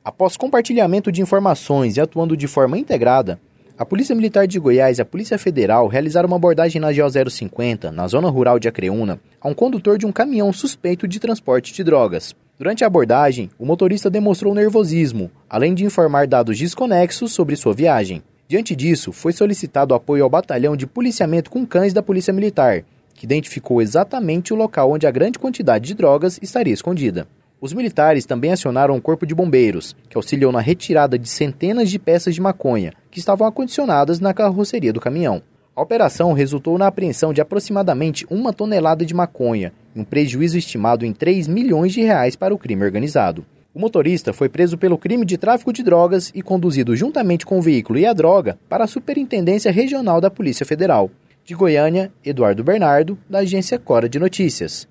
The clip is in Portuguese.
Após compartilhamento de informações e atuando de forma integrada, a Polícia Militar de Goiás e a Polícia Federal realizaram uma abordagem na GO 050, na zona rural de Acreúna, a um condutor de um caminhão suspeito de transporte de drogas. Durante a abordagem, o motorista demonstrou nervosismo, além de informar dados desconexos sobre sua viagem. Diante disso, foi solicitado apoio ao batalhão de policiamento com cães da Polícia Militar, que identificou exatamente o local onde a grande quantidade de drogas estaria escondida. Os militares também acionaram o Corpo de Bombeiros, que auxiliou na retirada de centenas de peças de maconha que estavam acondicionadas na carroceria do caminhão. A operação resultou na apreensão de aproximadamente 1 tonelada de maconha e um prejuízo estimado em 3 milhões de reais para o crime organizado. O motorista foi preso pelo crime de tráfico de drogas e conduzido juntamente com o veículo e a droga para a Superintendência Regional da Polícia Federal. De Goiânia, Eduardo Bernardo, da agência Cora de Notícias.